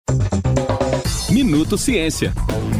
Minuto Ciência.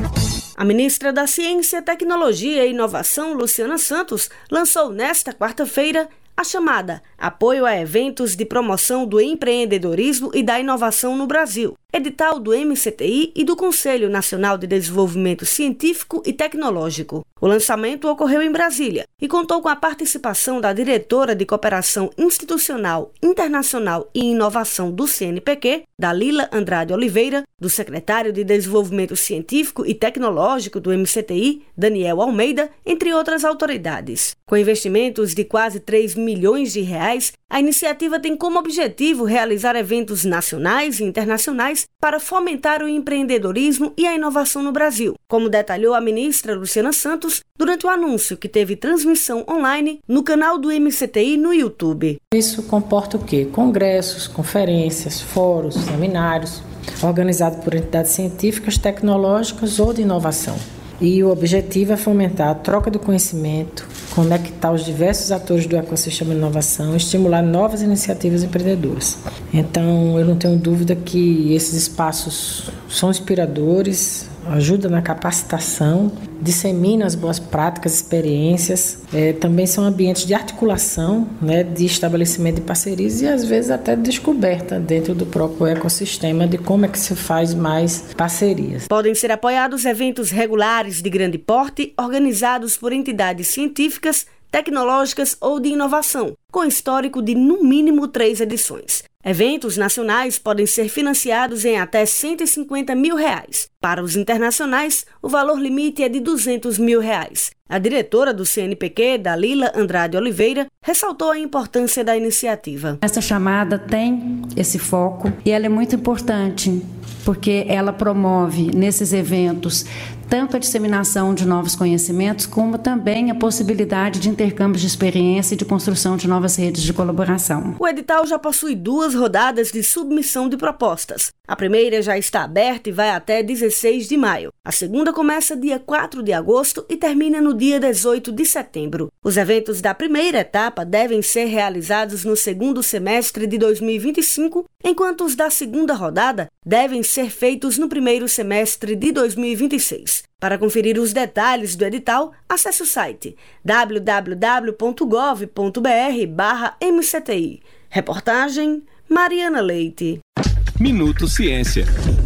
A ministra da Ciência, Tecnologia e Inovação, Luciana Santos, lançou nesta quarta-feira a chamada Apoio a Eventos de Promoção do Empreendedorismo e da Inovação no Brasil, edital do MCTI e do Conselho Nacional de Desenvolvimento Científico e Tecnológico. O lançamento ocorreu em Brasília e contou com a participação da diretora de Cooperação Institucional, Internacional e Inovação do CNPq, Dalila Andrade Oliveira, do secretário de Desenvolvimento Científico e Tecnológico do MCTI, Daniel Almeida, entre outras autoridades. Com investimentos de quase 3 milhões de reais, a iniciativa tem como objetivo realizar eventos nacionais e internacionais para fomentar o empreendedorismo e a inovação no Brasil, como detalhou a ministra Luciana Santos durante o anúncio que teve transmissão online no canal do MCTI no YouTube. Isso comporta o quê? Congressos, conferências, fóruns, seminários, organizados por entidades científicas, tecnológicas ou de inovação. E o objetivo é fomentar a troca do conhecimento, conectar os diversos atores do ecossistema de inovação, estimular novas iniciativas empreendedoras. Então, eu não tenho dúvida que esses espaços são inspiradores, ajudam na capacitação, disseminam as boas práticas, experiências, também são ambientes de articulação, de estabelecimento de parcerias e às vezes até de descoberta dentro do próprio ecossistema de como é que se faz mais parcerias. Podem ser apoiados eventos regulares de grande porte, organizados por entidades científicas, tecnológicas ou de inovação, com histórico de no mínimo 3 edições. Eventos nacionais podem ser financiados em até R$150 mil. Para os internacionais, o valor limite é de R$200 mil. A diretora do CNPq, Dalila Andrade Oliveira, ressaltou a importância da iniciativa. Essa chamada tem esse foco e ela é muito importante, porque ela promove nesses eventos tanto a disseminação de novos conhecimentos, como também a possibilidade de intercâmbio de experiência e de construção de novas redes de colaboração. O edital já possui 2 rodadas de submissão de propostas. A primeira já está aberta e vai até 16 de maio. A segunda começa dia 4 de agosto e termina no dia 18 de setembro. Os eventos da primeira etapa devem ser realizados no segundo semestre de 2025, enquanto os da segunda rodada devem ser feitos no primeiro semestre de 2026. Para conferir os detalhes do edital, acesse o site www.gov.br/MCTI. Reportagem Mariana Leite. Minuto Ciência.